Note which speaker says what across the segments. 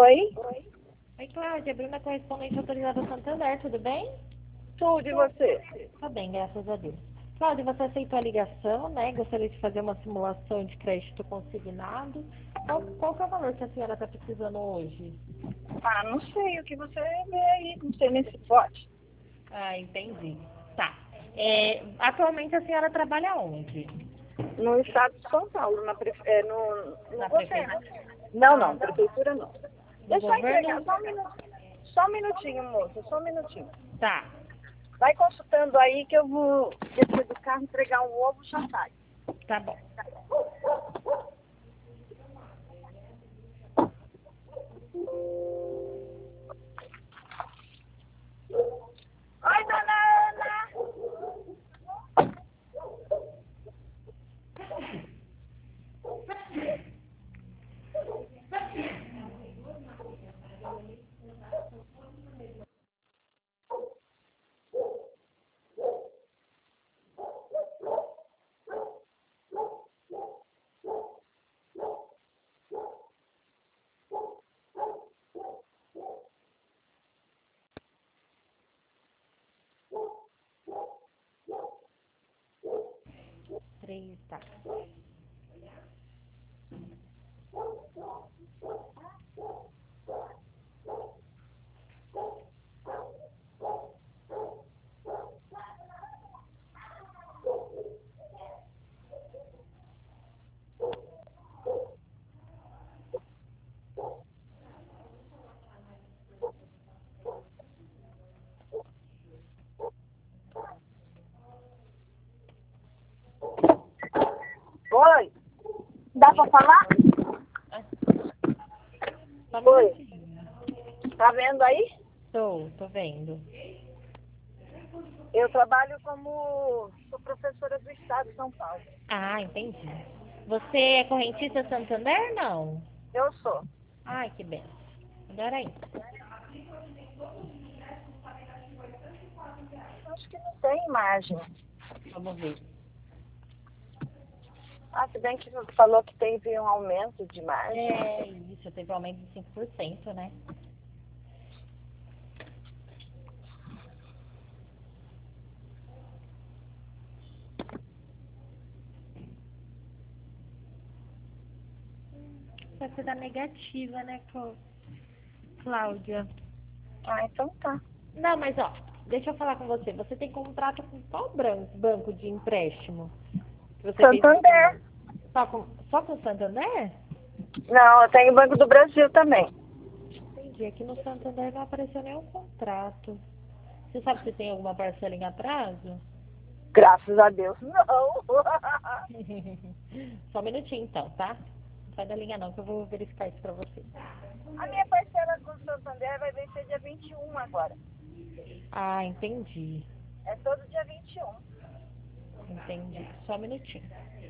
Speaker 1: Oi?
Speaker 2: Oi, Cláudia, Bruna, correspondente autorizada Santander, tudo bem?
Speaker 1: Tudo, e você?
Speaker 2: Tá bem, graças a Deus. Cláudia, você aceitou a ligação, né? Gostaria de fazer uma simulação de crédito consignado. Qual que é o valor que a senhora está precisando hoje?
Speaker 1: Ah, não sei o que você vê aí, não sei nem se pode.
Speaker 2: Ah, entendi. Tá. Atualmente a senhora trabalha onde?
Speaker 1: No estado de São Paulo, no
Speaker 2: Na
Speaker 1: governo.
Speaker 2: prefeitura?
Speaker 1: Não,
Speaker 2: Ah,
Speaker 1: não, prefeitura não.
Speaker 2: no
Speaker 1: Deixa eu entregar,
Speaker 2: governo?
Speaker 1: só um minutinho, moça, só um minutinho.
Speaker 2: Tá.
Speaker 1: Vai consultando aí que eu vou descer do carro, entregar um ovo, já sai.
Speaker 2: Tá bom.
Speaker 1: Oi, dona Ana!
Speaker 2: Três, tá.
Speaker 1: Oi, dá pra falar?
Speaker 2: Só um
Speaker 1: Oi,
Speaker 2: minutinho.
Speaker 1: tá vendo aí?
Speaker 2: Tô vendo.
Speaker 1: Eu trabalho sou professora do estado de São Paulo.
Speaker 2: Ah, entendi. Você é correntista Santander, não?
Speaker 1: Eu sou.
Speaker 2: Ai, que benção. Melhor ainda.
Speaker 1: Acho que não tem imagem.
Speaker 2: Vamos ver.
Speaker 1: Ah, se bem que você falou que teve um aumento de margem.
Speaker 2: É isso, teve um aumento de 5%, né? Vai ser da negativa, né, Cláudia?
Speaker 1: Ah, então tá.
Speaker 2: Não, mas ó, deixa eu falar com você. Você tem contrato com qual banco de empréstimo? Que você fez
Speaker 1: Santander.
Speaker 2: só com o Santander?
Speaker 1: Não, eu tenho Banco do Brasil também.
Speaker 2: Entendi. Aqui no Santander não apareceu nenhum contrato. Você sabe se tem alguma parcela em atraso?
Speaker 1: Graças a Deus, não.
Speaker 2: Só um minutinho então, tá? Não sai da linha não, que eu vou verificar isso pra você.
Speaker 1: A minha parcela com o Santander vai vencer dia 21 agora.
Speaker 2: Ah, entendi.
Speaker 1: É todo dia 21.
Speaker 2: Entendi. Só um minutinho.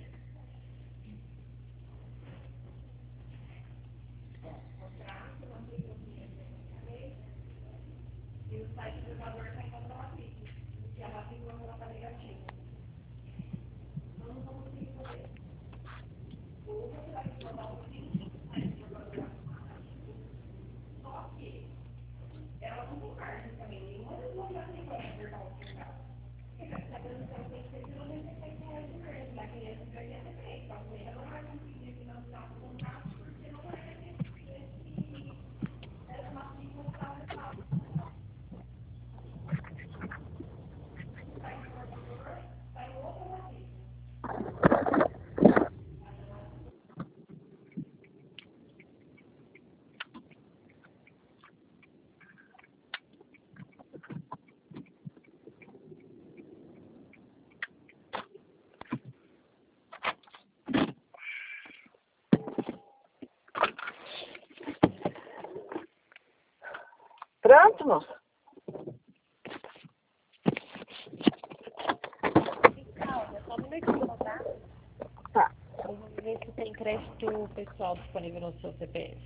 Speaker 1: Pronto, moça?
Speaker 2: Calma, só um minutinho, tá?
Speaker 1: Tá.
Speaker 2: Eu vou ver se tem crédito pessoal disponível no seu CPF.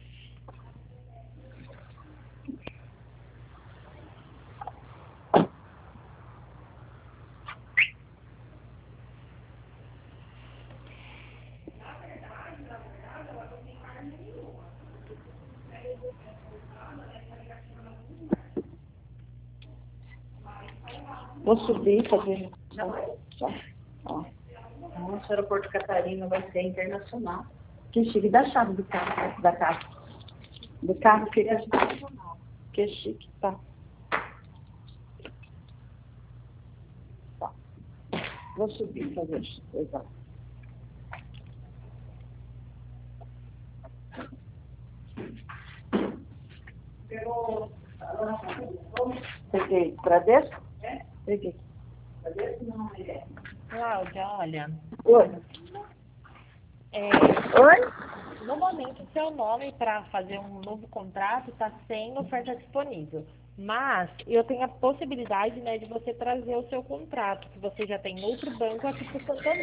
Speaker 1: Vou subir, fazer. Ó.
Speaker 3: Nossa, o aeroporto Catarina vai ser internacional.
Speaker 1: Que chique. Dá a chave do carro, da casa. Do carro fica que chique, tá? Tá. Vou subir, fazer isso. Exato. Peguei pra dentro? Peguei.
Speaker 2: Cláudia, olha,
Speaker 1: Oi. Oi?
Speaker 2: no momento seu nome para fazer um novo contrato está sem oferta disponível. Mas eu tenho a possibilidade, né, de você trazer o seu contrato, que você já tem outro banco aqui para o Santander.